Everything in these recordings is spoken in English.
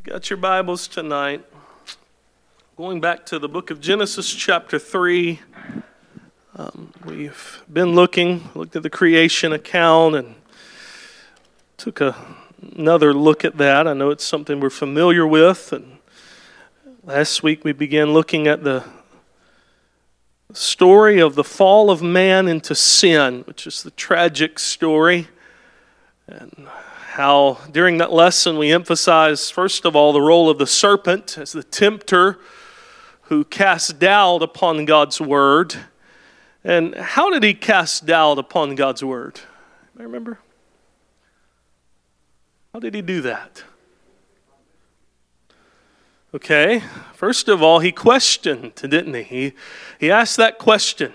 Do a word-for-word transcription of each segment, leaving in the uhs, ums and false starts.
Got your Bibles tonight. Going back to the book of Genesis chapter three. Um, we've been looking, looked at the creation account and took a, another look at that. I know it's something we're familiar with. And last week we began looking at the story of the fall of man into sin, which is the tragic story. And how during that lesson we emphasized, first of all, the role of the serpent as the tempter who cast doubt upon God's word. And how did he cast doubt upon God's word? I remember. How did he do that? Okay, first of all, he questioned, didn't he? He, he asked that question.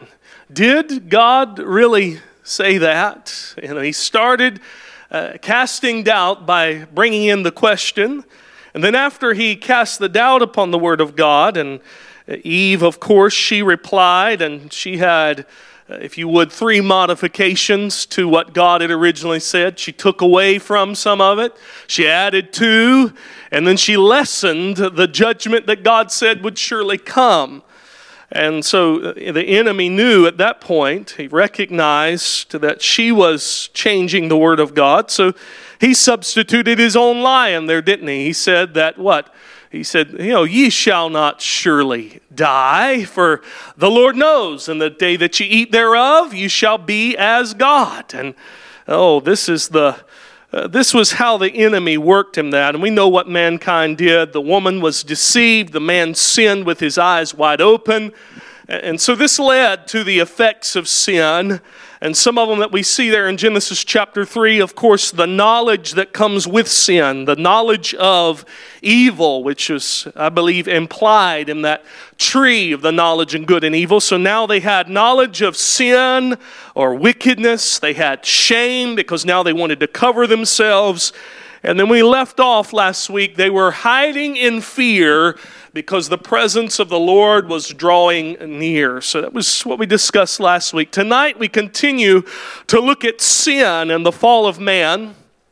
Did God really say that? You know, he started Uh, casting doubt by bringing in the question. And then after he cast the doubt upon the word of God, and Eve, of course, she replied, and she had, uh, if you would, three modifications to what God had originally said. She took away from some of it. She added to, and then she lessened the judgment that God said would surely come. And so the enemy knew at that point, he recognized that she was changing the word of God. So he substituted his own lie in there, didn't he? He said that what? He said, you know, ye shall not surely die, for the Lord knows, in the day that ye eat thereof, you shall be as God. And oh, this is the Uh, this was how the enemy worked him that. And we know what mankind did. The woman was deceived. The man sinned with his eyes wide open. And so this led to the effects of sin. And some of them that we see there in Genesis chapter three, of course, the knowledge that comes with sin, the knowledge of evil, which is, I believe, implied in that tree of the knowledge of good and evil. So now they had knowledge of sin or wickedness. They had shame because now they wanted to cover themselves. And then we left off last week, they were hiding in fear because the presence of the Lord was drawing near. So that was what we discussed last week. Tonight we continue to look at sin and the fall of man.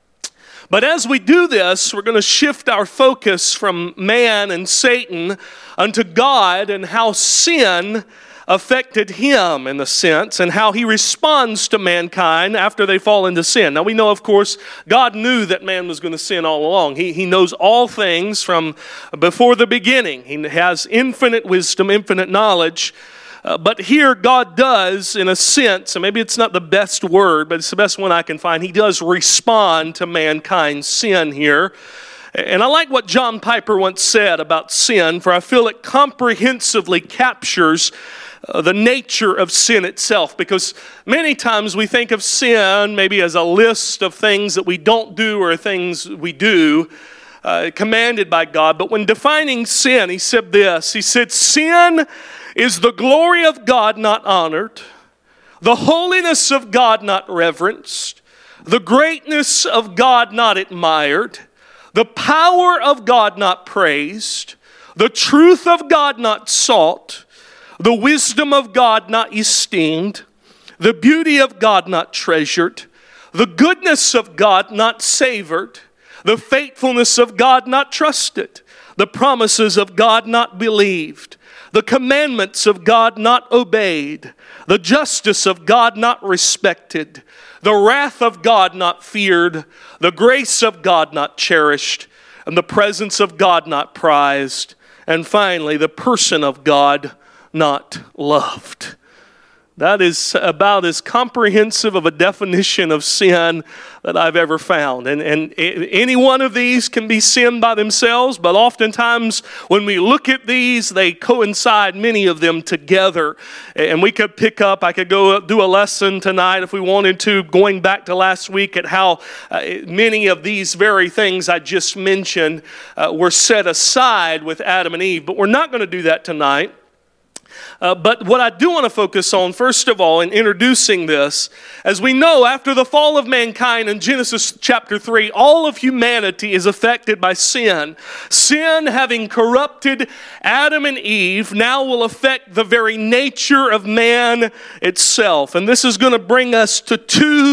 But as we do this, we're going to shift our focus from man and Satan unto God and how sin affected him in a sense, and how he responds to mankind after they fall into sin. Now we know, of course, God knew that man was going to sin all along. He, he knows all things from before the beginning. He has infinite wisdom, infinite knowledge. Uh, but here God does, in a sense, and maybe it's not the best word, but it's the best one I can find, he does respond to mankind's sin here. And I like what John Piper once said about sin, for I feel it comprehensively captures Uh, the nature of sin itself, because many times we think of sin maybe as a list of things that we don't do or things we do uh, commanded by God. But when defining sin, he said this. He said, sin is the glory of God not honored, the holiness of God not reverenced, the greatness of God not admired, the power of God not praised, the truth of God not sought, the wisdom of God not esteemed, the beauty of God not treasured, the goodness of God not savored, the faithfulness of God not trusted, the promises of God not believed, the commandments of God not obeyed, the justice of God not respected, the wrath of God not feared, the grace of God not cherished, and the presence of God not prized, and finally the person of God not loved. That is about as comprehensive of a definition of sin that I've ever found. And, and any one of these can be sin by themselves, but oftentimes when we look at these, they coincide, many of them together. And we could pick up, I could go do a lesson tonight if we wanted to, going back to last week at how uh, many of these very things I just mentioned uh, were set aside with Adam and Eve. But we're not going to do that tonight. Uh, but what I do want to focus on, first of all, in introducing this, as we know, after the fall of mankind in Genesis chapter three, all of humanity is affected by sin. Sin, having corrupted Adam and Eve, now will affect the very nature of man itself. And this is going to bring us to two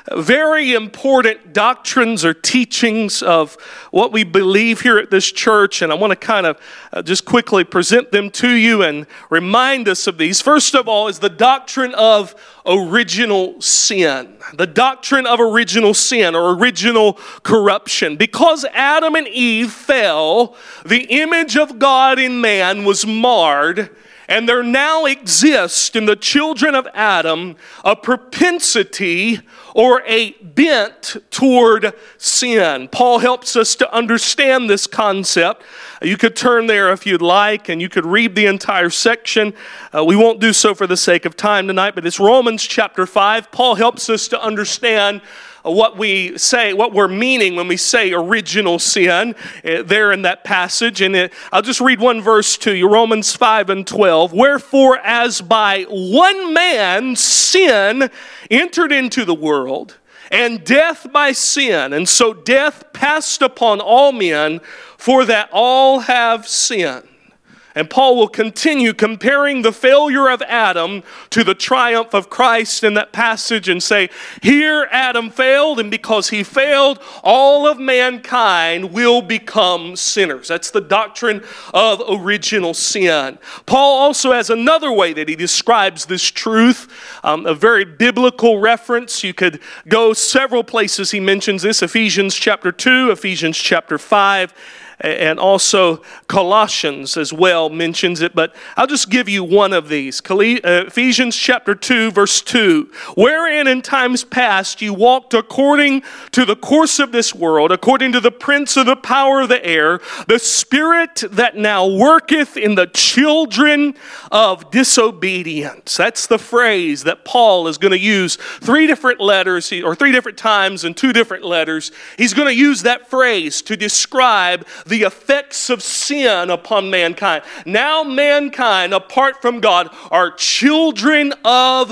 very important doctrines or teachings of what we believe here at this church, and I want to kind of uh, just quickly present them to you and remind us of these. First of all is the doctrine of original sin. The doctrine of original sin or original corruption. Because Adam and Eve fell, the image of God in man was marred, and there now exists in the children of Adam a propensity or a bent toward sin. Paul helps us to understand this concept. You could turn there if you'd like, and you could read the entire section. Uh, we won't do so for the sake of time tonight, but it's Romans chapter five. Paul helps us to understand what we say, what we're meaning when we say original sin uh, there in that passage. And it, I'll just read one verse to you, Romans five and twelve. Wherefore, as by one man sin entered into the world, and death by sin, and so death passed upon all men, for that all have sinned. And Paul will continue comparing the failure of Adam to the triumph of Christ in that passage and say, here Adam failed, and because he failed, all of mankind will become sinners. That's the doctrine of original sin. Paul also has another way that he describes this truth, um, a very biblical reference. You could go several places he mentions this, Ephesians chapter two, Ephesians chapter five, and also Colossians as well mentions it, but I'll just give you one of these. Ephesians chapter two, verse two. Wherein in times past you walked according to the course of this world, according to the prince of the power of the air, the spirit that now worketh in the children of disobedience. That's the phrase that Paul is going to use three different letters, or three different times in two different letters. He's going to use that phrase to describe the effects of sin upon mankind. Now mankind, apart from God, are children of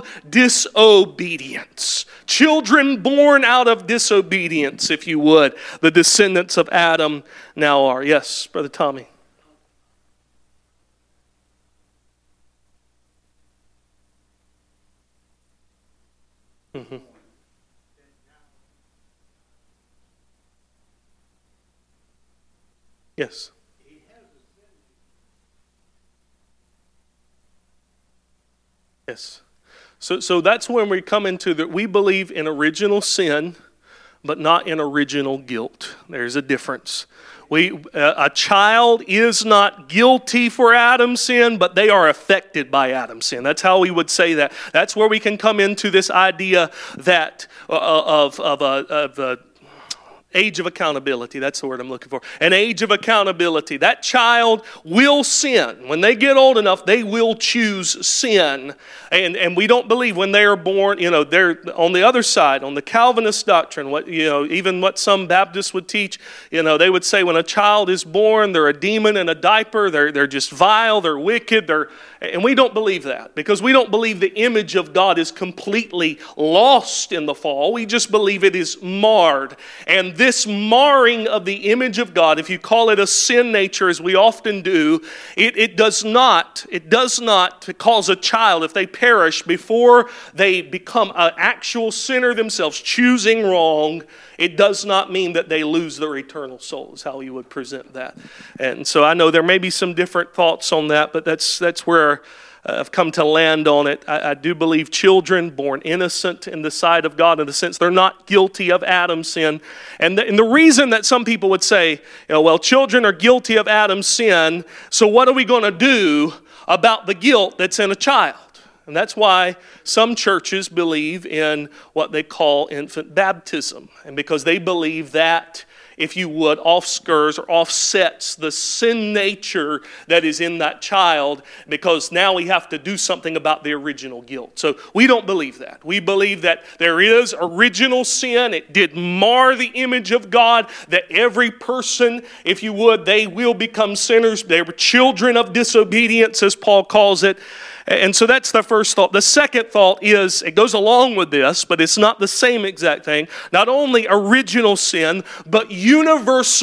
disobedience. Children born out of disobedience, if you would. The descendants of Adam now are. Yes, Brother Tommy. Mm-hmm. Yes. Yes. So, so that's when we come into that we believe in original sin, but not in original guilt. There's a difference. We, a child is not guilty for Adam's sin, but they are affected by Adam's sin. That's how we would say that. That's where we can come into this idea that uh, of of a of a age of accountability. That's the word I'm looking for. An age of accountability. That child will sin. When they get old enough, they will choose sin. And and we don't believe when they are born, you know, they're on the other side, on the Calvinist doctrine, what, you know, even what some Baptists would teach, you know, they would say when a child is born, they're a demon in a diaper, they're they're just vile, they're wicked, they're and we don't believe that, because we don't believe the image of God is completely lost in the fall. We just believe it is marred. And this marring of the image of God, if you call it a sin nature, as we often do, it, it does not, it does not cause a child, if they perish before they become an actual sinner themselves, choosing wrong, it does not mean that they lose their eternal soul, is how you would present that. And so I know there may be some different thoughts on that, but that's that's where Uh, I've come to land on it. I, I do believe children born innocent in the sight of God, in the sense they're not guilty of Adam's sin. And the, and the reason that some people would say, you know, well, children are guilty of Adam's sin, so what are we going to do about the guilt that's in a child? And that's why some churches believe in what they call infant baptism. And because they believe that, if you would, offskirts or offsets the sin nature that is in that child, because now we have to do something about the original guilt. So we don't believe that. We believe that there is original sin. It did mar the image of God, that every person, if you would, they will become sinners. They were children of disobedience, as Paul calls it. And so that's the first thought. The second thought is, it goes along with this, but it's not the same exact thing. Not only original sin, but universal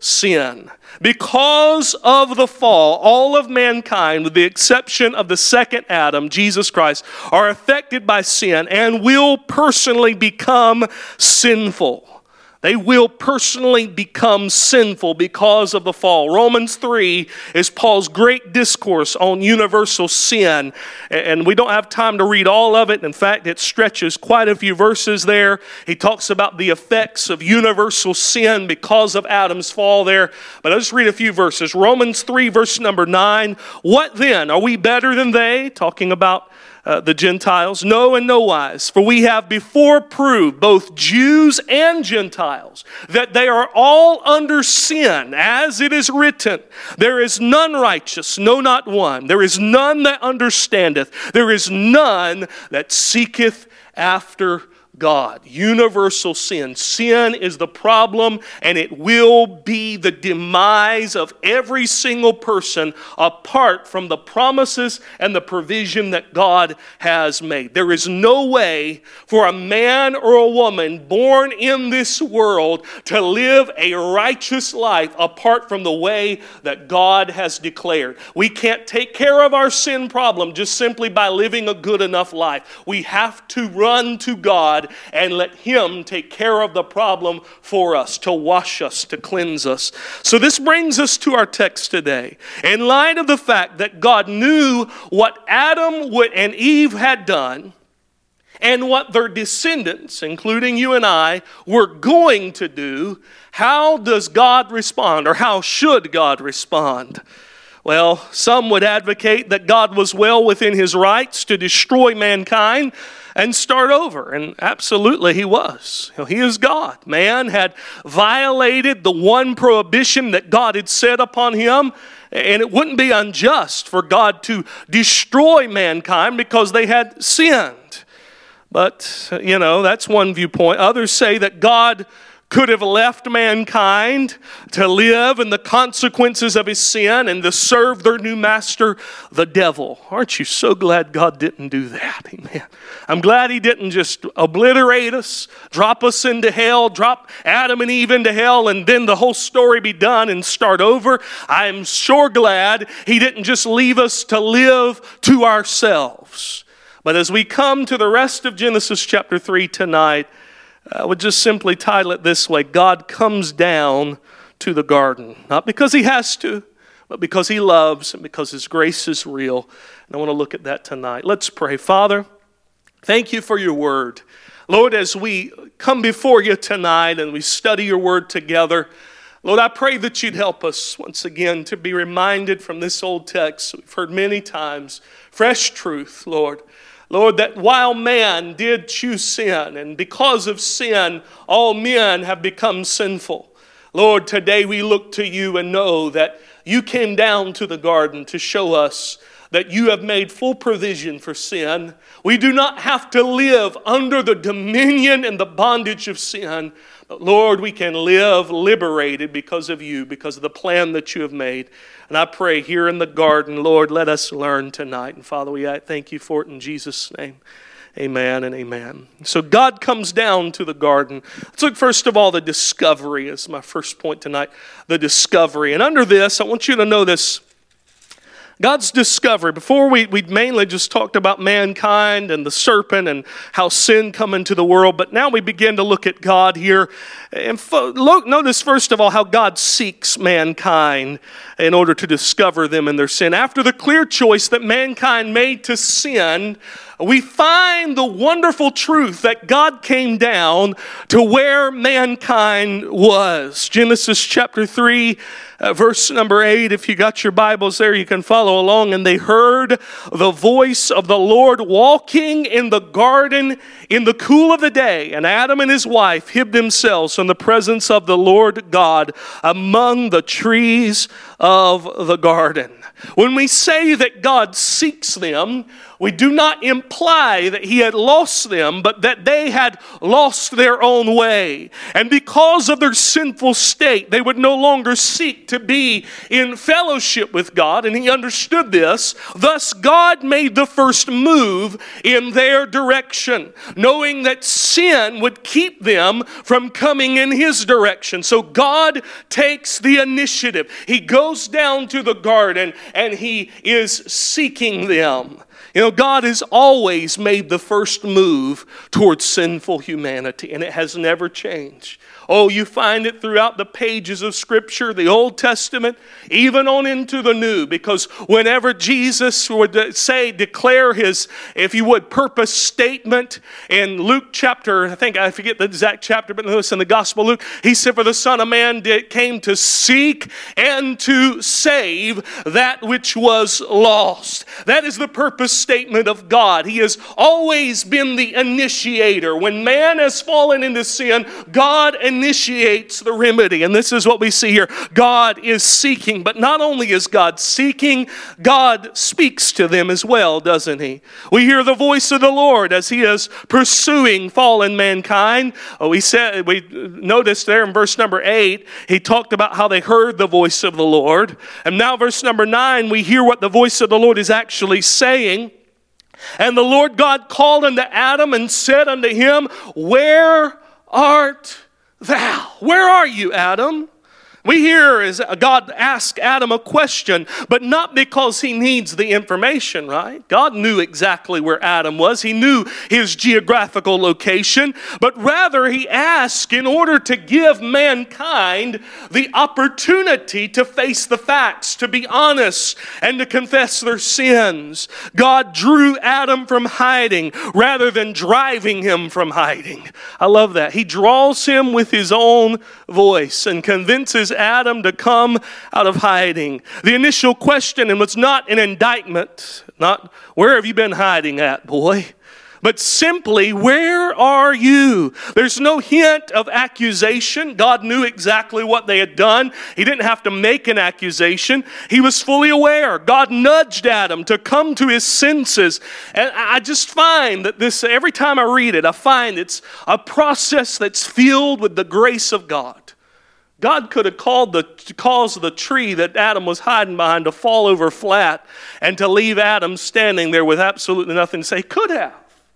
sin. Because of the fall, all of mankind, with the exception of the second Adam, Jesus Christ, are affected by sin and will personally become sinful. They will personally become sinful because of the fall. Romans three is Paul's great discourse on universal sin. And we don't have time to read all of it. In fact, it stretches quite a few verses there. He talks about the effects of universal sin because of Adam's fall there. But I'll just read a few verses. Romans three, verse number nine. What then? Are we better than they? Talking about Uh, the Gentiles. No, in no wise. For we have before proved, both Jews and Gentiles, that they are all under sin, as it is written, there is none righteous, no, not one. There is none that understandeth. There is none that seeketh after God. Universal sin. Sin is the problem, and it will be the demise of every single person apart from the promises and the provision that God has made. There is no way for a man or a woman born in this world to live a righteous life apart from the way that God has declared. We can't take care of our sin problem just simply by living a good enough life. We have to run to God and let Him take care of the problem for us, to wash us, to cleanse us. So this brings us to our text today. In light of the fact that God knew what Adam and Eve had done, and what their descendants, including you and I, were going to do, how does God respond, or how should God respond? Well, some would advocate that God was well within His rights to destroy mankind and start over. And absolutely He was. He is God. Man had violated the one prohibition that God had set upon him. And it wouldn't be unjust for God to destroy mankind because they had sinned. But, you know, that's one viewpoint. Others say that God could have left mankind to live in the consequences of his sin and to serve their new master, the devil. Aren't you so glad God didn't do that? Amen. I'm glad He didn't just obliterate us, drop us into hell, drop Adam and Eve into hell, and then the whole story be done and start over. I'm sure glad He didn't just leave us to live to ourselves. But as we come to the rest of Genesis chapter three tonight, I would just simply title it this way: God comes down to the garden. Not because He has to, but because He loves and because His grace is real. And I want to look at that tonight. Let's pray. Father, thank You for Your word. Lord, as we come before You tonight and we study Your word together, Lord, I pray that You'd help us once again to be reminded from this old text we've heard many times, fresh truth, Lord. Lord, that while man did choose sin, and because of sin, all men have become sinful. Lord, today we look to You and know that You came down to the garden to show us that You have made full provision for sin. We do not have to live under the dominion and the bondage of sin. But Lord, we can live liberated because of You, because of the plan that You have made. And I pray here in the garden, Lord, let us learn tonight. And Father, we thank You for it in Jesus' name. Amen and amen. So God comes down to the garden. Let's look first of all, the discovery is my first point tonight. The discovery. And under this, I want you to know this. God's discovery. Before we we mainly just talked about mankind and the serpent and how sin come into the world, but now we begin to look at God here. And fo- look, notice first of all how God seeks mankind in order to discover them in their sin. After the clear choice that mankind made to sin, we find the wonderful truth that God came down to where mankind was. Genesis chapter three, uh, verse number eight. If you got your Bibles there, you can follow along. And they heard the voice of the Lord walking in the garden in the cool of the day. And Adam and his wife hid themselves from the presence of the Lord God among the trees of the garden. When we say that God seeks them, we do not imply that he had lost them, but that they had lost their own way. And because of their sinful state, they would no longer seek to be in fellowship with God, and he understood this. Thus, God made the first move in their direction, knowing that sin would keep them from coming in his direction. So God takes the initiative. He goes down to the garden and he is seeking them. You know, God has always made the first move towards sinful humanity, and it has never changed. Oh, you find it throughout the pages of Scripture, the Old Testament, even on into the New, because whenever Jesus would say, declare his, if you would, purpose statement in Luke chapter, I think, I forget the exact chapter, but notice in the Gospel of Luke, he said, for the Son of Man did, came to seek and to save that which was lost. That is the purpose statement of God. He has always been the initiator. When man has fallen into sin, God initiates the remedy. And this is what we see here. God is seeking, but not only is God seeking, God speaks to them as well, doesn't he? We hear the voice of the Lord as he is pursuing fallen mankind. Oh, we said, we noticed there in verse number eight, he talked about how they heard the voice of the Lord. And now verse number nine, we hear what the voice of the Lord is actually saying. And the Lord God called unto Adam and said unto him, where art thou? Where are you, Adam? We hear as God asked Adam a question, but not because he needs the information, right? God knew exactly where Adam was. He knew his geographical location, but rather he asked in order to give mankind the opportunity to face the facts, to be honest, and to confess their sins. God drew Adam from hiding rather than driving him from hiding. I love that. He draws him with his own voice and convinces Adam to come out of hiding. The initial question, and was not an indictment, not where have you been hiding at, boy, but simply, where are you? There's no hint of accusation. God knew exactly what they had done. He didn't have to make an accusation. He was fully aware. God nudged Adam to come to his senses. And I just find that this, every time I read it, I find it's a process that's filled with the grace of God. God could have called the, caused the tree that Adam was hiding behind to fall over flat and to leave Adam standing there with absolutely nothing to say. Could have.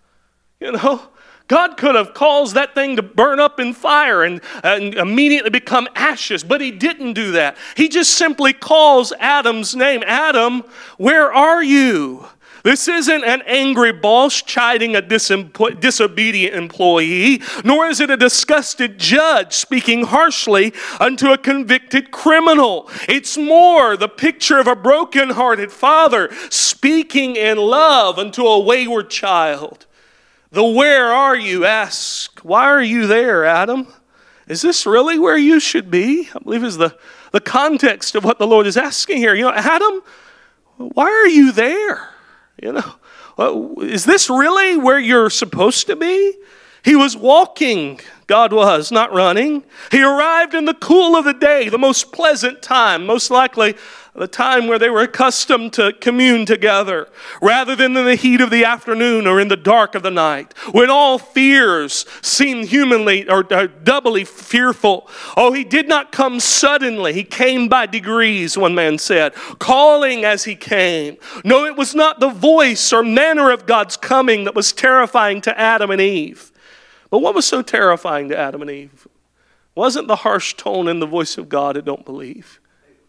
You know, God could have caused that thing to burn up in fire and, and immediately become ashes, but he didn't do that. He just simply calls Adam's name. Adam, where are you? This isn't an angry boss chiding a disempo- disobedient employee, nor is it a disgusted judge speaking harshly unto a convicted criminal. It's more the picture of a broken-hearted father speaking in love unto a wayward child. The where are you asks, why are you there, Adam? Is this really where you should be? I believe is the, the context of what the Lord is asking here. You know, Adam, why are you there? You know, is this really where you're supposed to be? He was walking, God was, not running. He arrived in the cool of the day, the most pleasant time, most likely the time where they were accustomed to commune together, rather than in the heat of the afternoon or in the dark of the night, when all fears seemed humanly or doubly fearful. Oh, he did not come suddenly. He came by degrees, one man said, calling as he came. No, it was not the voice or manner of God's coming that was terrifying to Adam and Eve. But what was so terrifying to Adam and Eve? Wasn't the harsh tone in the voice of God, I don't believe.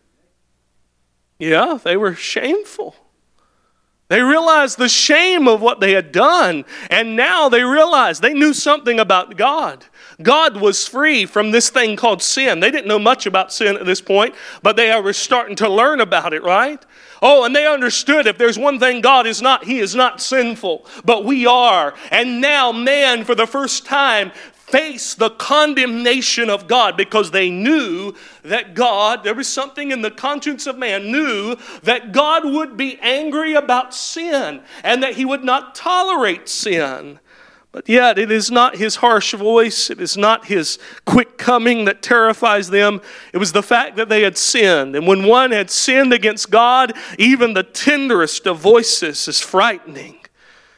Yeah, they were shameful. They realized the shame of what they had done, and now they realized they knew something about God. God was free from this thing called sin. They didn't know much about sin at this point, but they were starting to learn about it, right? Oh, and they understood if there's one thing God is not, he is not sinful, but we are. And now man, for the first time, face the condemnation of God because they knew that God, there was something in the conscience of man, knew that God would be angry about sin and that he would not tolerate sin. But yet it is not his harsh voice, it is not his quick coming that terrifies them. It was the fact that they had sinned. And when one had sinned against God, even the tenderest of voices is frightening.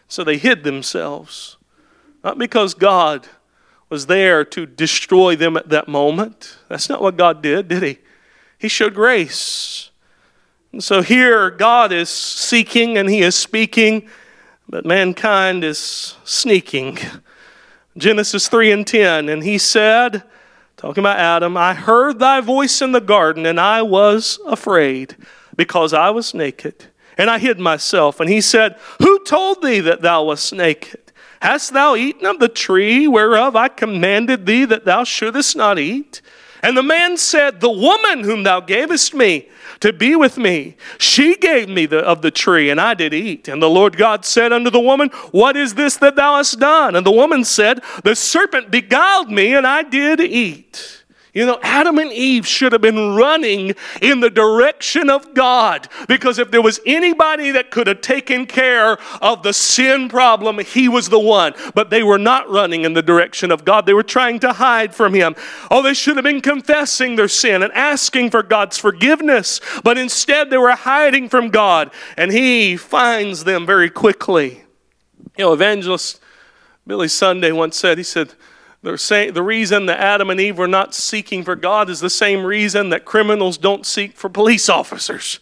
So they hid themselves. Not because God was there to destroy them at that moment. That's not what God did, did he? He showed grace. And so here God is seeking and he is speaking, but mankind is sneaking. Genesis three and ten, and he said, talking about Adam, I heard thy voice in the garden, and I was afraid, because I was naked, and I hid myself. And he said, who told thee that thou wast naked? Hast thou eaten of the tree whereof I commanded thee that thou shouldest not eat? And the man said, the woman whom thou gavest me to be with me, she gave me the, of the tree, and I did eat. And the Lord God said unto the woman, what is this that thou hast done? And the woman said, the serpent beguiled me, and I did eat. You know, Adam and Eve should have been running in the direction of God, because if there was anybody that could have taken care of the sin problem, he was the one. But they were not running in the direction of God. They were trying to hide from him. Oh, they should have been confessing their sin and asking for God's forgiveness. But instead, they were hiding from God, and he finds them very quickly. You know, evangelist Billy Sunday once said, he said, They're saying the reason that Adam and Eve were not seeking for God is the same reason that criminals don't seek for police officers.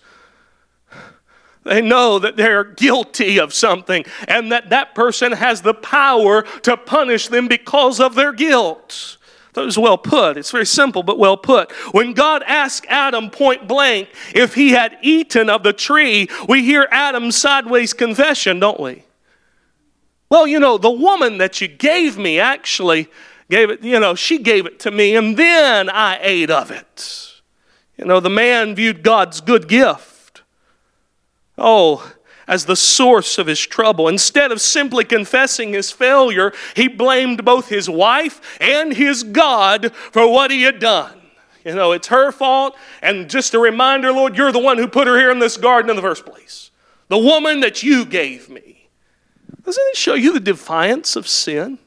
They know that they're guilty of something and that that person has the power to punish them because of their guilt. That was well put. It's very simple, but well put. When God asked Adam point blank if he had eaten of the tree, we hear Adam's sideways confession, don't we? Well, you know, the woman that you gave me actually gave it, you know, she gave it to me, and then I ate of it. You know, the man viewed God's good gift, oh, as the source of his trouble. Instead of simply confessing his failure, he blamed both his wife and his God for what he had done. You know, it's her fault, and just a reminder, Lord, you're the one who put her here in this garden in the first place. The woman that you gave me. Doesn't it show you the defiance of sin?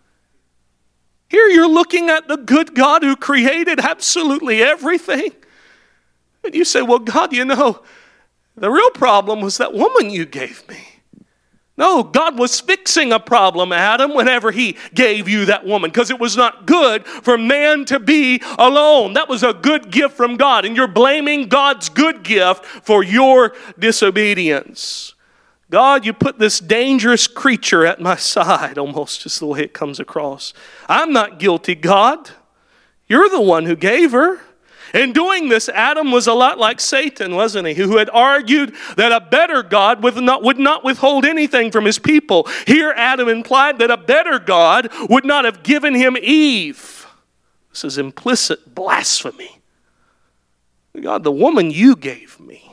Here you're looking at the good God who created absolutely everything. And you say, well, God, you know, the real problem was that woman you gave me. No, God was fixing a problem, Adam, whenever he gave you that woman, because it was not good for man to be alone. That was a good gift from God, and you're blaming God's good gift for your disobedience. God, you put this dangerous creature at my side, almost just the way it comes across. I'm not guilty, God. You're the one who gave her. In doing this, Adam was a lot like Satan, wasn't he? Who had argued that a better God would not, would not withhold anything from his people. Here, Adam implied that a better God would not have given him Eve. This is implicit blasphemy. God, the woman you gave me.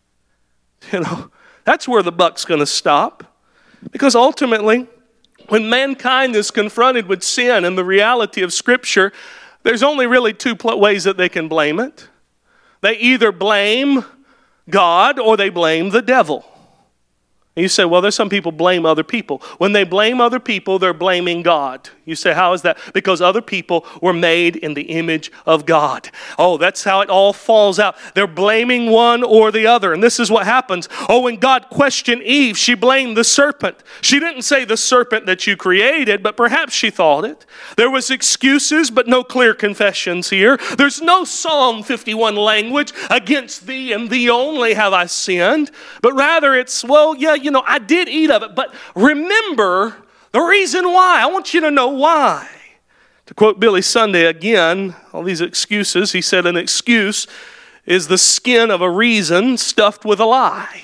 You know, that's where the buck's going to stop. Because ultimately, when mankind is confronted with sin and the reality of Scripture, there's only really two ways that they can blame it. They either blame God or they blame the devil. And you say, well, there's some people blame other people. When they blame other people, they're blaming God. You say, how is that? Because other people were made in the image of God. Oh, that's how it all falls out. They're blaming one or the other. And this is what happens. Oh, when God questioned Eve, she blamed the serpent. She didn't say the serpent that you created, but perhaps she thought it. There was excuses, but no clear confessions here. There's no Psalm fifty-one language, against thee and thee only have I sinned. But rather it's, well, yeah, you know, I did eat of it, but remember the reason why. I want you to know why. To quote Billy Sunday again, all these excuses, he said an excuse is the skin of a reason stuffed with a lie.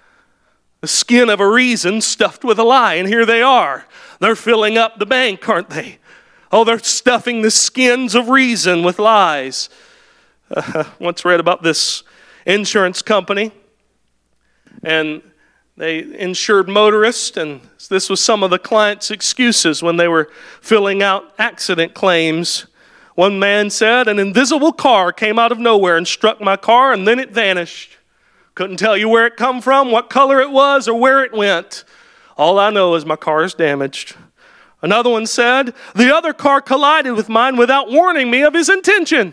The skin of a reason stuffed with a lie. And here they are. They're filling up the bank, aren't they? Oh, they're stuffing the skins of reason with lies. Uh, once read about this insurance company, and they insured motorists, and this was some of the clients' excuses when they were filling out accident claims. One man said, an invisible car came out of nowhere and struck my car, and then it vanished. Couldn't tell you where it come from, what color it was, or where it went. All I know is my car is damaged. Another one said, the other car collided with mine without warning me of his intention.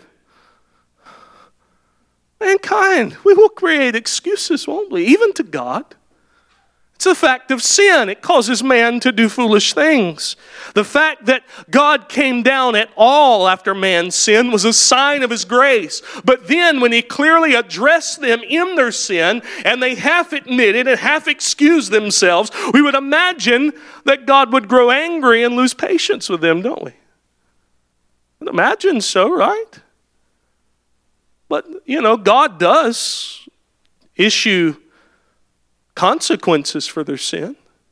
Mankind, we will create excuses, won't we? Even to God. It's a fact of sin. It causes man to do foolish things. The fact that God came down at all after man's sin was a sign of his grace. But then when he clearly addressed them in their sin, and they half admitted and half excused themselves, we would imagine that God would grow angry and lose patience with them, don't we? Would imagine so, right? But, you know, God does issue consequences for their sin.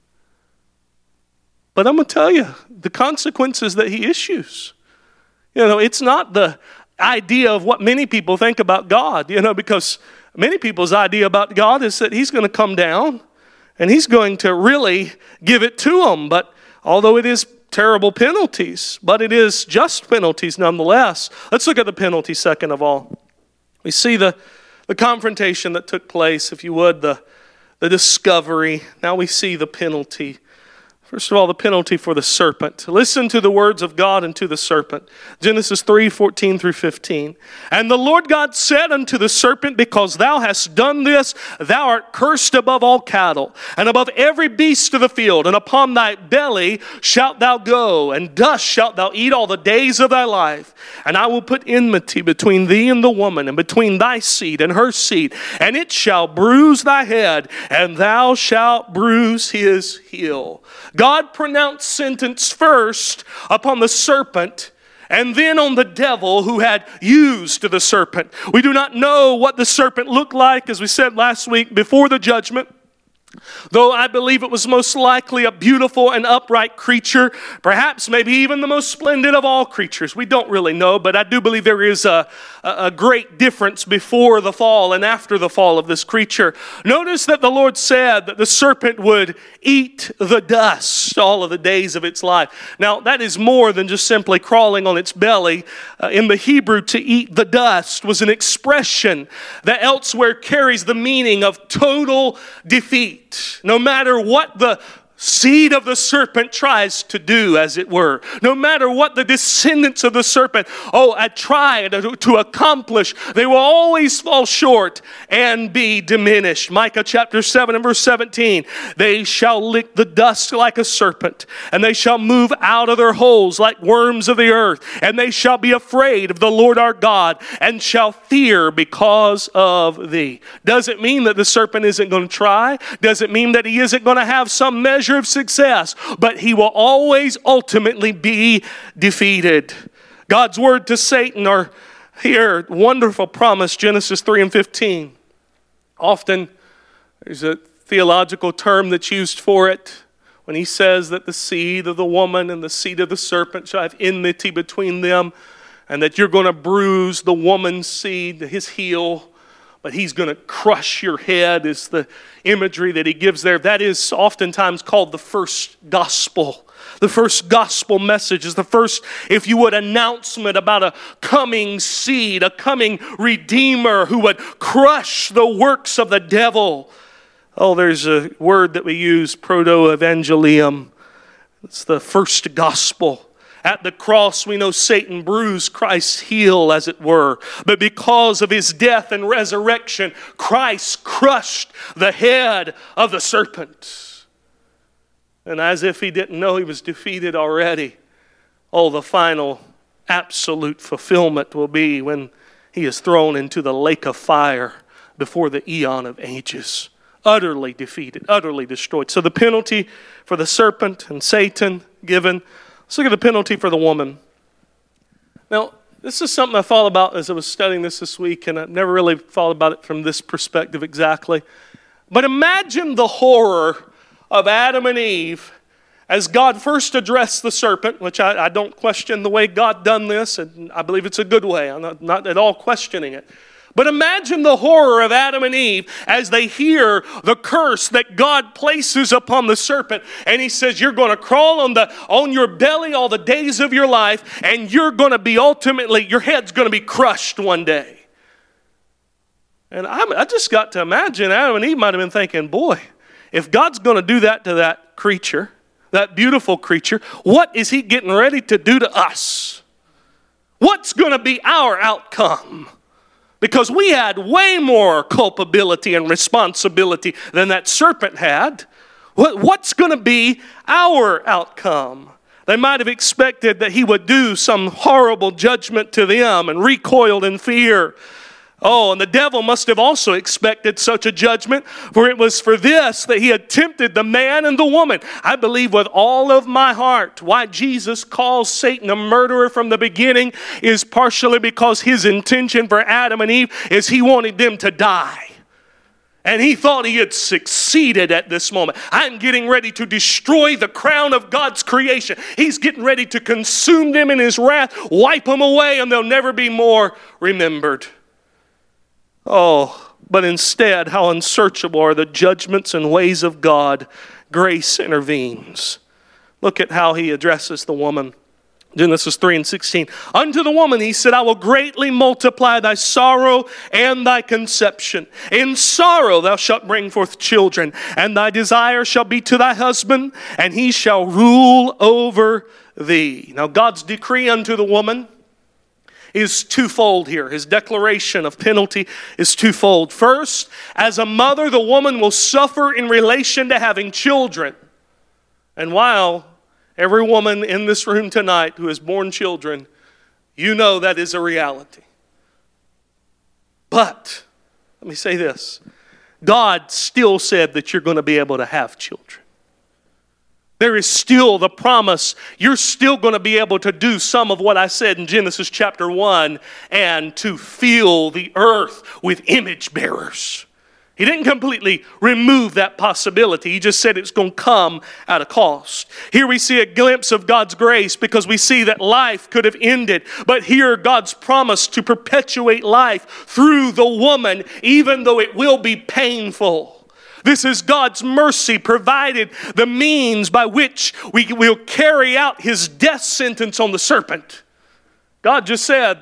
But I'm going to tell you, the consequences that he issues, you know, it's not the idea of what many people think about God, you know, because many people's idea about God is that he's going to come down and he's going to really give it to them. But although it is terrible penalties, but it is just penalties nonetheless. Let's look at the penalty second of all. We see the, the confrontation that took place, if you would, the The discovery. Now we see the penalty. First of all, the penalty for the serpent. Listen to the words of God and to the serpent. Genesis three, fourteen through fifteen. And the Lord God said unto the serpent, because thou hast done this, thou art cursed above all cattle, and above every beast of the field, and upon thy belly shalt thou go, and dust shalt thou eat all the days of thy life. And I will put enmity between thee and the woman, and between thy seed and her seed, and it shall bruise thy head, and thou shalt bruise his heel. God pronounced sentence first upon the serpent and then on the devil who had used the serpent. We do not know what the serpent looked like, as we said last week, before the judgment. Though I believe it was most likely a beautiful and upright creature, perhaps maybe even the most splendid of all creatures. We don't really know, but I do believe there is a, a great difference before the fall and after the fall of this creature. Notice that the Lord said that the serpent would eat the dust all of the days of its life. Now, that is more than just simply crawling on its belly. Uh, in the Hebrew, to eat the dust was an expression that elsewhere carries the meaning of total defeat. No matter what the seed of the serpent tries to do, as it were. No matter what the descendants of the serpent, oh, I try to, to accomplish, they will always fall short and be diminished. Micah chapter seven and verse seventeen. They shall lick the dust like a serpent, and they shall move out of their holes like worms of the earth, and they shall be afraid of the Lord our God, and shall fear because of thee. Does it mean that the serpent isn't going to try? Does it mean that he isn't going to have some measure of success? But he will always ultimately be defeated. God's word to Satan are here, wonderful promise, Genesis three and fifteen. Often there's a theological term that's used for it when he says that the seed of the woman and the seed of the serpent shall have enmity between them, and that you're going to bruise the woman's seed, his heel, but he's going to crush your head, is the imagery that he gives there. That is oftentimes called the first gospel. The first gospel message is the first, if you would, announcement about a coming seed, a coming redeemer who would crush the works of the devil. Oh, there's a word that we use, proto-evangelium. It's the first gospel. At the cross, we know Satan bruised Christ's heel, as it were. But because of his death and resurrection, Christ crushed the head of the serpent. And as if he didn't know he was defeated already, oh, the final absolute fulfillment will be when he is thrown into the lake of fire before the eon of ages. Utterly defeated, utterly destroyed. So the penalty for the serpent and Satan given. Let's look at the penalty for the woman. Now, this is something I thought about as I was studying this this week, and I never really thought about it from this perspective exactly. But imagine the horror of Adam and Eve as God first addressed the serpent, which I, I don't question the way God done this, and I believe it's a good way. I'm not, not at all questioning it. But imagine the horror of Adam and Eve as they hear the curse that God places upon the serpent. And he says, you're going to crawl on the on your belly all the days of your life, and you're going to be ultimately, your head's going to be crushed one day. And I, I just got to imagine Adam and Eve might have been thinking, boy, if God's going to do that to that creature, that beautiful creature, what is he getting ready to do to us? What's going to be our outcome? Because we had way more culpability and responsibility than that serpent had. What, what's going to be our outcome? They might have expected that he would do some horrible judgment to them and recoiled in fear. Oh, and the devil must have also expected such a judgment, for it was for this that he had tempted the man and the woman. I believe with all of my heart why Jesus calls Satan a murderer from the beginning is partially because his intention for Adam and Eve is he wanted them to die. And he thought he had succeeded at this moment. I'm getting ready to destroy the crown of God's creation. He's getting ready to consume them in his wrath, wipe them away, and they'll never be more remembered. Oh, but instead, how unsearchable are the judgments and ways of God. Grace intervenes. Look at how he addresses the woman. Genesis three and sixteen. Unto the woman he said, I will greatly multiply thy sorrow and thy conception. In sorrow thou shalt bring forth children, and thy desire shall be to thy husband, and he shall rule over thee. Now God's decree unto the woman is twofold here. His declaration of penalty is twofold. First, as a mother, the woman will suffer in relation to having children. And while every woman in this room tonight who has borne children, you know that is a reality. But, let me say this. God still said that you're going to be able to have children. There is still the promise. You're still going to be able to do some of what I said in Genesis chapter one and to fill the earth with image bearers. He didn't completely remove that possibility. He just said it's going to come at a cost. Here we see a glimpse of God's grace because we see that life could have ended. But here God's promise to perpetuate life through the woman, even though it will be painful. This is God's mercy provided the means by which we will carry out his death sentence on the serpent. God just said,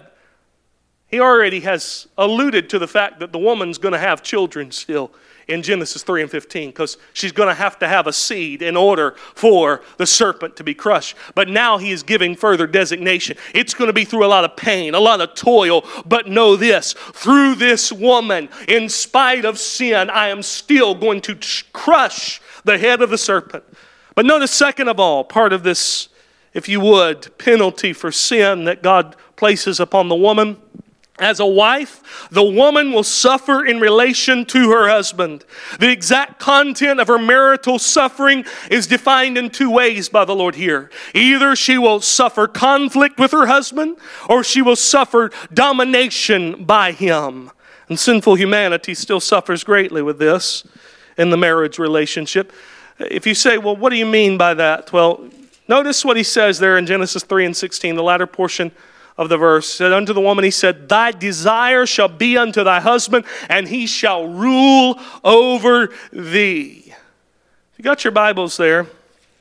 he already has alluded to the fact that the woman's going to have children still in Genesis three and fifteen because she's going to have to have a seed in order for the serpent to be crushed. But now he is giving further designation. It's going to be through a lot of pain, a lot of toil. But know this, through this woman, in spite of sin, I am still going to crush the head of the serpent. But notice, second of all, part of this, if you would, penalty for sin that God places upon the woman. As a wife, the woman will suffer in relation to her husband. The exact content of her marital suffering is defined in two ways by the Lord here. Either she will suffer conflict with her husband, or she will suffer domination by him. And sinful humanity still suffers greatly with this in the marriage relationship. If you say, well, what do you mean by that? Well, notice what he says there in Genesis three and sixteen, the latter portion of the verse. Said unto the woman, he said, thy desire shall be unto thy husband, and he shall rule over thee. If you got your Bibles there, you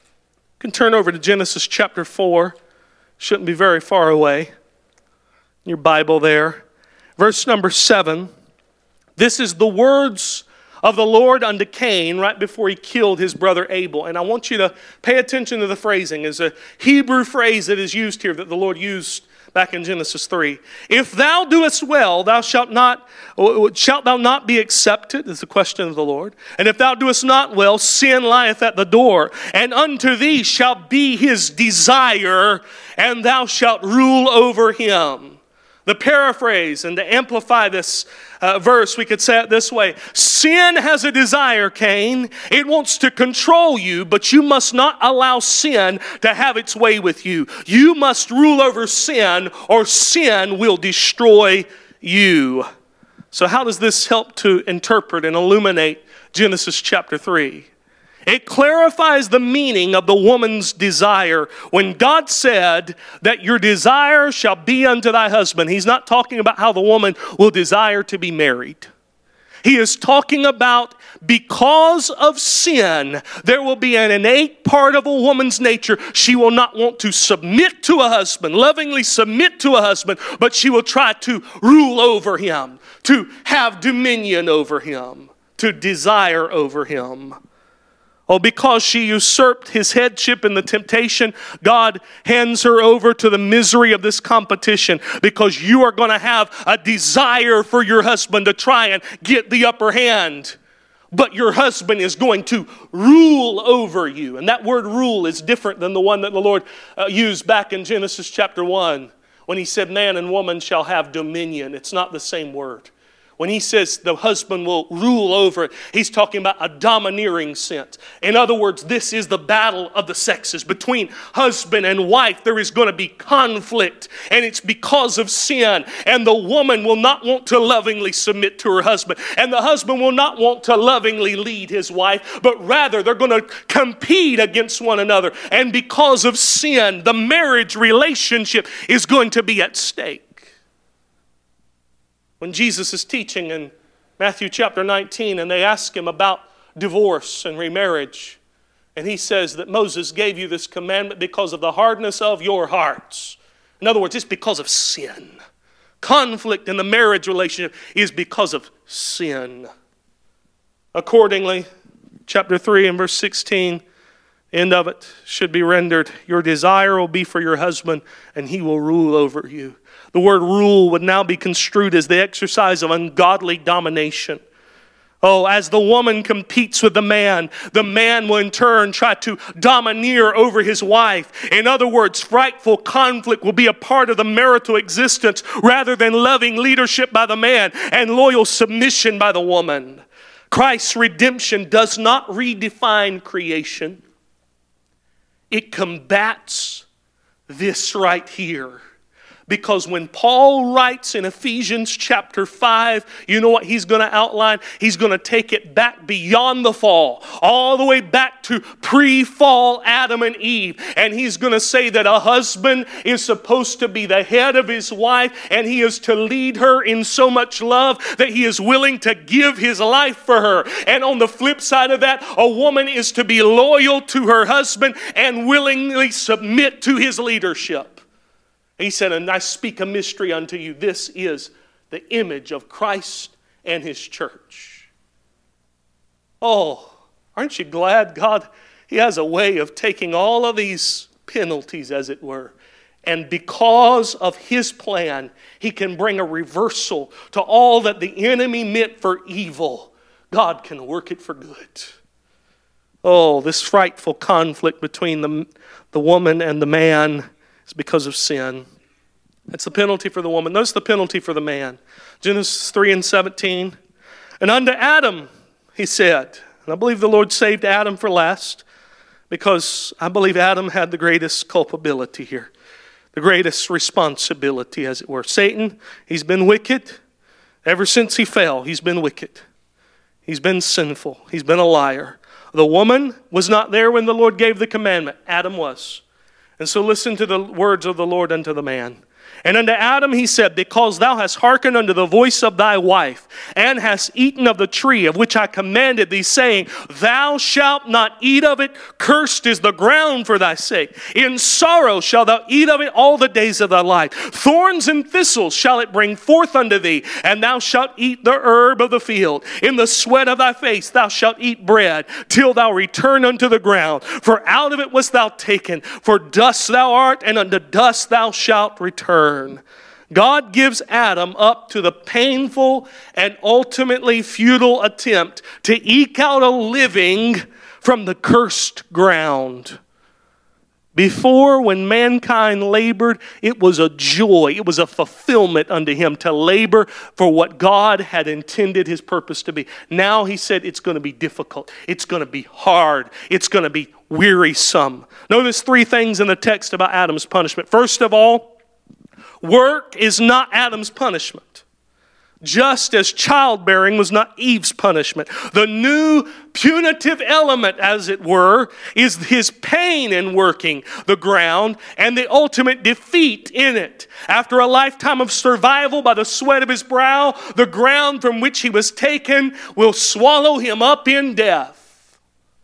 can turn over to Genesis chapter four. Shouldn't be very far away. Your Bible there. Verse number seven. This is the words of the Lord unto Cain right before he killed his brother Abel. And I want you to pay attention to the phrasing. It's a Hebrew phrase that is used here that the Lord used back in Genesis three. If thou doest well, thou shalt not, shalt thou not be accepted? Is the question of the Lord. And if thou doest not well, sin lieth at the door. And unto thee shall be his desire, and thou shalt rule over him. The paraphrase, and to amplify this uh, verse, we could say it this way. Sin has a desire, Cain. It wants to control you, but you must not allow sin to have its way with you. You must rule over sin, or sin will destroy you. So how does this help to interpret and illuminate Genesis chapter three? It clarifies the meaning of the woman's desire. When God said that your desire shall be unto thy husband, he's not talking about how the woman will desire to be married. He is talking about because of sin, there will be an innate part of a woman's nature. She will not want to submit to a husband, lovingly submit to a husband, but she will try to rule over him, to have dominion over him, to desire over him. Oh, because she usurped his headship in the temptation, God hands her over to the misery of this competition because you are going to have a desire for your husband to try and get the upper hand. but your husband is going to rule over you. And that word rule is different than the one that the Lord uh, used back in Genesis chapter one when he said man and woman shall have dominion. It's not the same word. When he says the husband will rule over it, he's talking about a domineering sense. In other words, this is the battle of the sexes. Between husband and wife, there is going to be conflict, and it's because of sin. And the woman will not want to lovingly submit to her husband, and the husband will not want to lovingly lead his wife, but rather they're going to compete against one another. And because of sin, the marriage relationship is going to be at stake. When Jesus is teaching in Matthew chapter nineteen and they ask him about divorce and remarriage, and he says that Moses gave you this commandment because of the hardness of your hearts. In other words, it's because of sin. Conflict in the marriage relationship is because of sin. Accordingly, chapter three and verse sixteen, end of it should be rendered, your desire will be for your husband and he will rule over you. The word rule would now be construed as the exercise of ungodly domination. Oh, as the woman competes with the man, the man will in turn try to domineer over his wife. In other words, frightful conflict will be a part of the marital existence rather than loving leadership by the man and loyal submission by the woman. Christ's redemption does not redefine creation. It combats this right here. Because when Paul writes in Ephesians chapter five, you know what he's going to outline? He's going to take it back beyond the fall, all the way back to pre-fall Adam and Eve. And he's going to say that a husband is supposed to be the head of his wife, and he is to lead her in so much love that he is willing to give his life for her. And on the flip side of that, a woman is to be loyal to her husband and willingly submit to his leadership. He said, and I speak a mystery unto you. This is the image of Christ and his church. Oh, aren't you glad God, he has a way of taking all of these penalties, as it were, and because of his plan, he can bring a reversal to all that the enemy meant for evil. God can work it for good. Oh, this frightful conflict between the, the woman and the man is because of sin. That's the penalty for the woman. Notice the penalty for the man. Genesis three and seventeen. And unto Adam, he said, and I believe the Lord saved Adam for last, because I believe Adam had the greatest culpability here, the greatest responsibility, as it were. Satan, he's been wicked. Ever since he fell, he's been wicked. He's been sinful. He's been a liar. The woman was not there when the Lord gave the commandment. Adam was. And so listen to the words of the Lord unto the man. And unto Adam he said, because thou hast hearkened unto the voice of thy wife, and hast eaten of the tree of which I commanded thee, saying, thou shalt not eat of it, cursed is the ground for thy sake. In sorrow shalt thou eat of it all the days of thy life. Thorns and thistles shall it bring forth unto thee, and thou shalt eat the herb of the field. In the sweat of thy face thou shalt eat bread, till thou return unto the ground. For out of it wast thou taken, for dust thou art, and unto dust thou shalt return. God gives Adam up to the painful and ultimately futile attempt to eke out a living from the cursed ground. Before, when mankind labored, it was a joy, it was a fulfillment unto him to labor for what God had intended his purpose to be. Now he said it's going to be difficult, it's going to be hard, it's going to be wearisome. Notice three things in the text about Adam's punishment. First of all, work is not Adam's punishment, just as childbearing was not Eve's punishment. The new punitive element, as it were, is his pain in working the ground and the ultimate defeat in it. After a lifetime of survival by the sweat of his brow, the ground from which he was taken will swallow him up in death.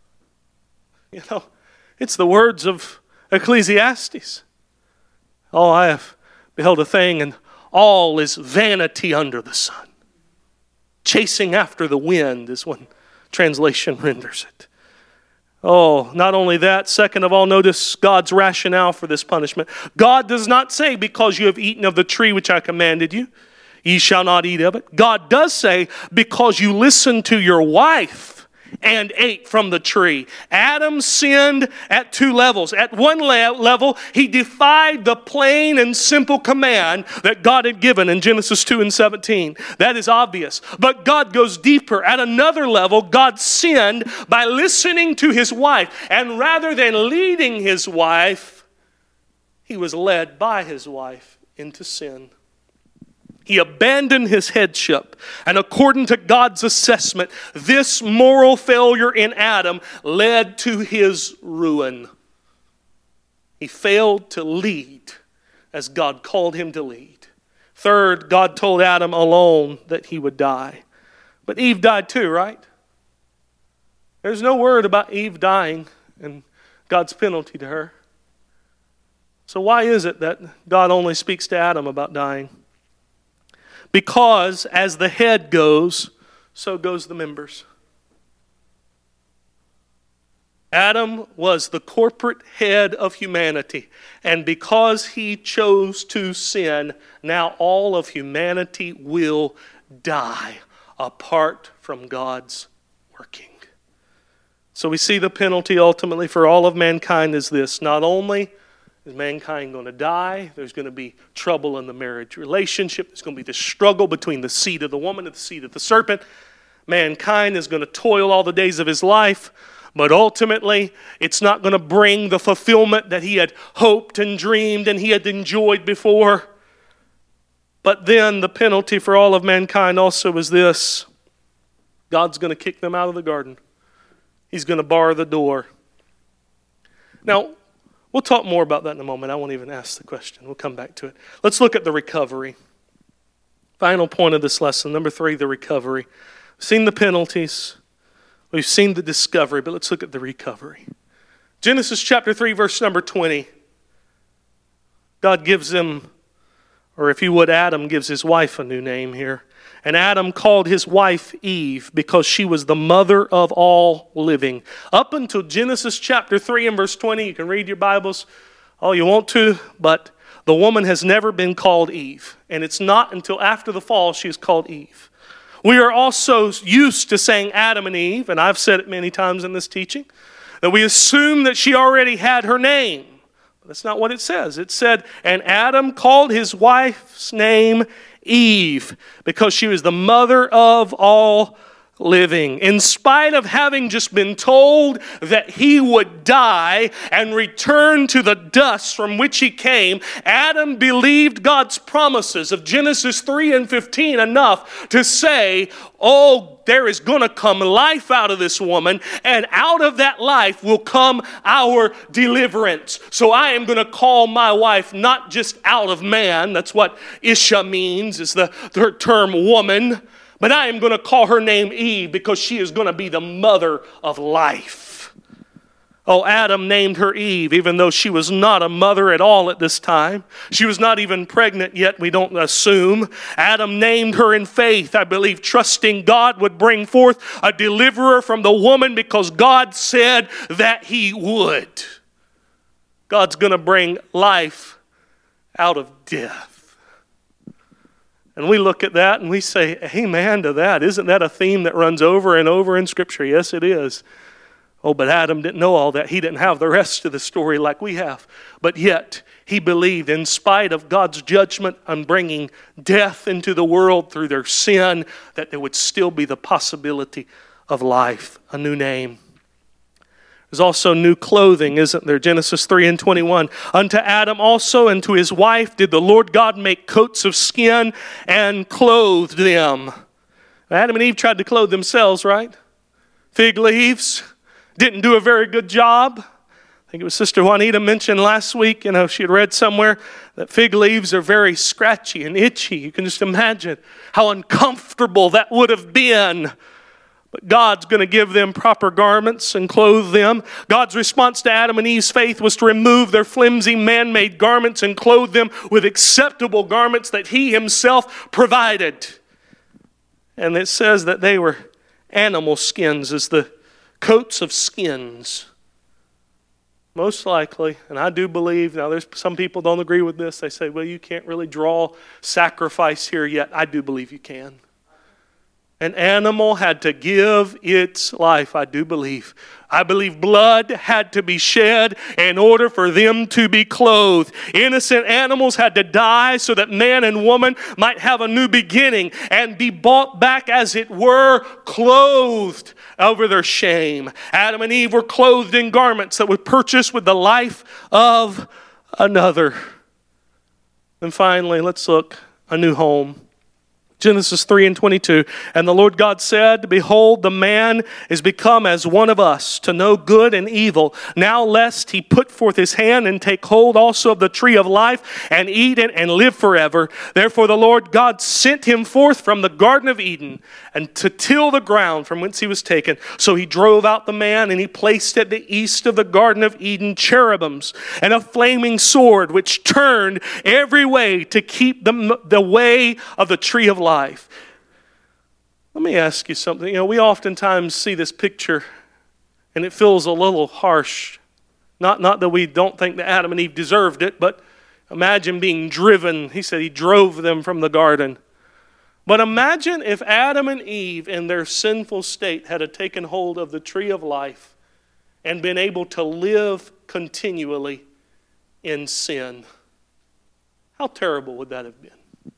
You know, it's the words of Ecclesiastes. Oh, I have beheld a thing, and all is vanity under the sun. Chasing after the wind is one translation renders it. Oh, not only that, second of all, notice God's rationale for this punishment. God does not say, because you have eaten of the tree which I commanded you, ye shall not eat of it. God does say, because you listened to your wife and ate from the tree. Adam sinned at two levels. At one le- level, he defied the plain and simple command that God had given in Genesis two and seventeen. That is obvious. But God goes deeper. At another level, God sinned by listening to his wife. And rather than leading his wife, he was led by his wife into sin. He abandoned his headship. And according to God's assessment, this moral failure in Adam led to his ruin. He failed to lead as God called him to lead. Third, God told Adam alone that he would die. But Eve died too, right? There's no word about Eve dying and God's penalty to her. So why is it that God only speaks to Adam about dying? Because as the head goes, so goes the members. Adam was the corporate head of humanity. And because he chose to sin, now all of humanity will die apart from God's working. So we see the penalty ultimately for all of mankind is this. Not only is mankind going to die, there's going to be trouble in the marriage relationship. There's going to be this struggle between the seed of the woman and the seed of the serpent. Mankind is going to toil all the days of his life. But ultimately, it's not going to bring the fulfillment that he had hoped and dreamed and he had enjoyed before. But then the penalty for all of mankind also is this. God's going to kick them out of the garden. He's going to bar the door. Now, we'll talk more about that in a moment. I won't even ask the question. We'll come back to it. Let's look at the recovery. Final point of this lesson. Number three, the recovery. We've seen the penalties. We've seen the discovery, but let's look at the recovery. Genesis chapter three, verse number twenty. God gives him, or if you would, Adam gives his wife a new name here. And Adam called his wife Eve because she was the mother of all living. Up until Genesis chapter three and verse twenty, you can read your Bibles all you want to, but the woman has never been called Eve. And it's not until after the fall she is called Eve. We are also used to saying Adam and Eve, and I've said it many times in this teaching, that we assume that she already had her name. But that's not what it says. It said, and Adam called his wife's name Eve because she was the mother of all living. In spite of having just been told that he would die and return to the dust from which he came, Adam believed God's promises of Genesis three and fifteen enough to say, oh, there is going to come life out of this woman, and out of that life will come our deliverance. So I am going to call my wife not just out of man, that's what Isha means, is the, the term woman, but I am going to call her name Eve because she is going to be the mother of life. Oh, Adam named her Eve, even though she was not a mother at all at this time. She was not even pregnant yet, we don't assume. Adam named her in faith, I believe, trusting God would bring forth a deliverer from the woman because God said that he would. God's going to bring life out of death. And we look at that and we say, amen to that. Isn't that a theme that runs over and over in Scripture? Yes, it is. Oh, but Adam didn't know all that. He didn't have the rest of the story like we have. But yet, he believed in spite of God's judgment on bringing death into the world through their sin, that there would still be the possibility of life, a new name. There's also new clothing, isn't there? Genesis three and twenty-one. Unto Adam also and to his wife did the Lord God make coats of skin and clothed them. Adam and Eve tried to clothe themselves, right? Fig leaves. Didn't do a very good job. I think it was Sister Juanita mentioned last week, you know, she had read somewhere that fig leaves are very scratchy and itchy. You can just imagine how uncomfortable that would have been. But God's going to give them proper garments and clothe them. God's response to Adam and Eve's faith was to remove their flimsy man-made garments and clothe them with acceptable garments that he himself provided. And it says that they were animal skins, as the coats of skins. Most likely, and I do believe, now there's some people don't agree with this. They say, well, you can't really draw sacrifice here yet. I do believe you can. An animal had to give its life, I do believe. I believe blood had to be shed in order for them to be clothed. Innocent animals had to die so that man and woman might have a new beginning and be bought back, as it were, clothed over their shame. Adam and Eve were clothed in garments that were purchased with the life of another. And finally, let's look, a new home. Genesis three and twenty-two, and the Lord God said, behold, the man is become as one of us, to know good and evil. Now lest he put forth his hand and take hold also of the tree of life and eat it and live forever. Therefore the Lord God sent him forth from the Garden of Eden and to till the ground from whence he was taken. So he drove out the man, and he placed at the east of the Garden of Eden cherubims and a flaming sword, which turned every way to keep the, the way of the tree of life. Life. Let me ask you something. You know, we oftentimes see this picture and it feels a little harsh. Not, not that we don't think that Adam and Eve deserved it, but imagine being driven. He said he drove them from the garden. But imagine if Adam and Eve in their sinful state had taken hold of the tree of life and been able to live continually in sin. How terrible would that have been?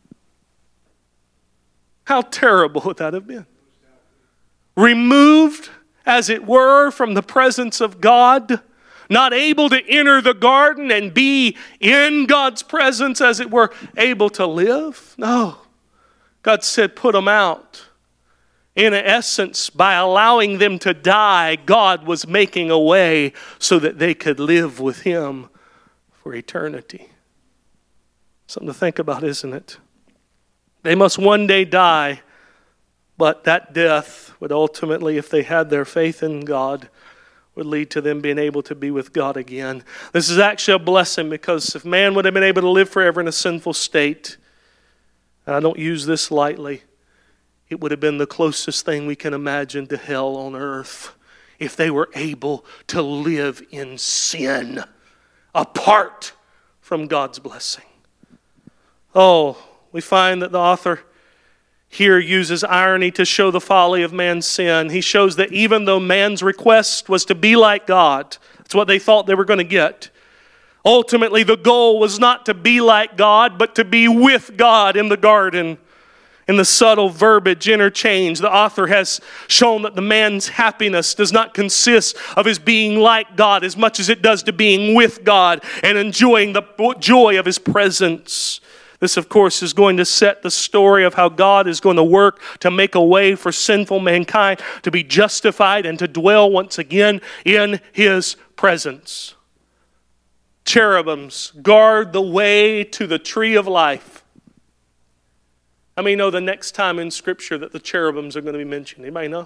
How terrible would that have been? Removed, as it were, from the presence of God, not able to enter the garden and be in God's presence, as it were, able to live? No. God said, put them out. In essence, by allowing them to die, God was making a way so that they could live with Him for eternity. Something to think about, isn't it? They must one day die, but that death would ultimately, if they had their faith in God, would lead to them being able to be with God again. This is actually a blessing, because if man would have been able to live forever in a sinful state, and I don't use this lightly, it would have been the closest thing we can imagine to hell on earth if they were able to live in sin apart from God's blessing. Oh, we find that the author here uses irony to show the folly of man's sin. He shows that even though man's request was to be like God, that's what they thought they were going to get. Ultimately, the goal was not to be like God, but to be with God in the garden. In the subtle verbiage interchange, the author has shown that the man's happiness does not consist of his being like God as much as it does to being with God and enjoying the joy of His presence. This, of course, is going to set the story of how God is going to work to make a way for sinful mankind to be justified and to dwell once again in His presence. Cherubims guard the way to the tree of life. How many know the next time in Scripture that the cherubims are going to be mentioned? Anybody know?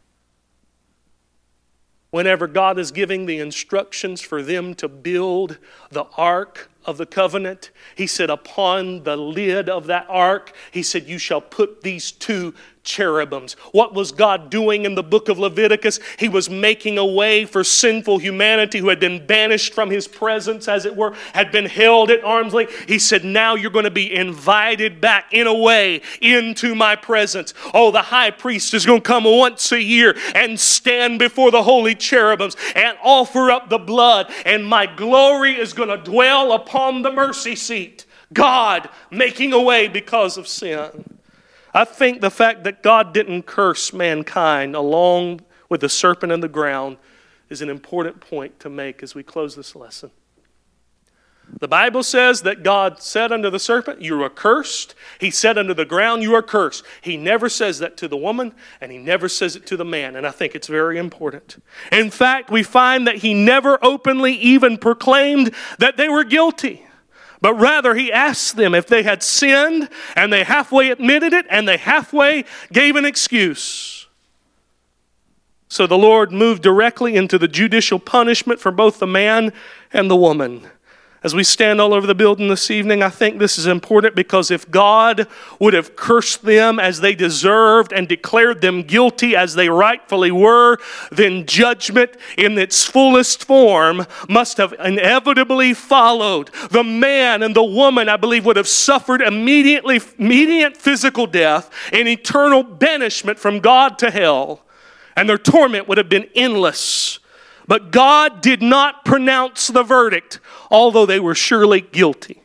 Whenever God is giving the instructions for them to build the ark of the covenant, He said, upon the lid of that ark, He said, you shall put these two cherubims. What was God doing in the book of Leviticus? He was making a way for sinful humanity who had been banished from His presence, as it were, had been held at arm's length. He said, now you're going to be invited back in a way into my presence. Oh, the high priest is going to come once a year and stand before the holy cherubims and offer up the blood, and my glory is going to dwell upon the mercy seat. God making a way because of sin. I think the fact that God didn't curse mankind along with the serpent in the ground is an important point to make as we close this lesson. The Bible says that God said unto the serpent, you are cursed. He said unto the ground, you are cursed. He never says that to the woman, and He never says it to the man, and I think it's very important. In fact, we find that He never openly even proclaimed that they were guilty. But rather, He asked them if they had sinned, and they halfway admitted it, and they halfway gave an excuse. So the Lord moved directly into the judicial punishment for both the man and the woman. As we stand all over the building this evening, I think this is important because if God would have cursed them as they deserved and declared them guilty as they rightfully were, then judgment in its fullest form must have inevitably followed. The man and the woman, I believe, would have suffered immediately, immediate physical death and eternal banishment from God to hell, and their torment would have been endless. But God did not pronounce the verdict, although they were surely guilty.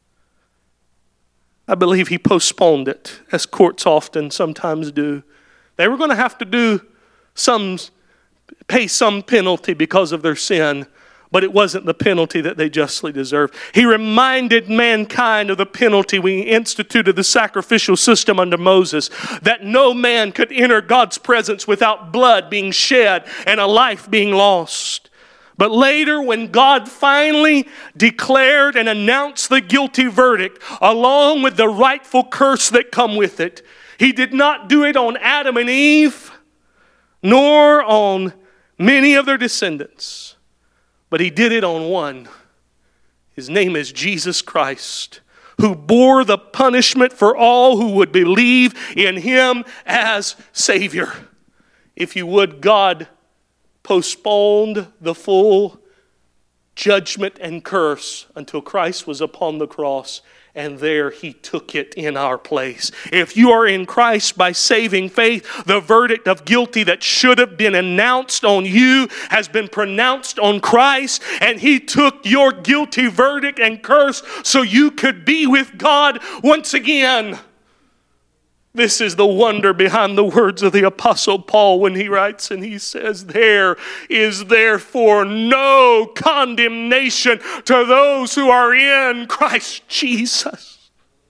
I believe he postponed it, as courts often sometimes do. They were going to have to do some, pay some penalty because of their sin, but it wasn't the penalty that they justly deserved. He reminded mankind of the penalty when he instituted the sacrificial system under Moses, that no man could enter God's presence without blood being shed and a life being lost. But later, when God finally declared and announced the guilty verdict, along with the rightful curse that come with it, he did not do it on Adam and Eve, nor on many of their descendants. But he did it on one. His name is Jesus Christ, who bore the punishment for all who would believe in him as Savior. If you would, God postponed the full judgment and curse until Christ was upon the cross, and there he took it in our place. If you are in Christ by saving faith, the verdict of guilty that should have been announced on you has been pronounced on Christ, and he took your guilty verdict and curse so you could be with God once again. This is the wonder behind the words of the Apostle Paul when he writes and he says, "There is therefore no condemnation to those who are in Christ Jesus."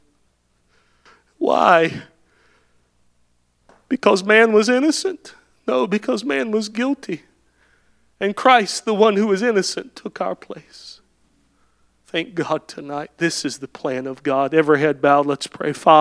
Why? Because man was innocent? No, because man was guilty. And Christ, the one who was innocent, took our place. Thank God tonight. This is the plan of God. Every head bowed, let's pray. Father,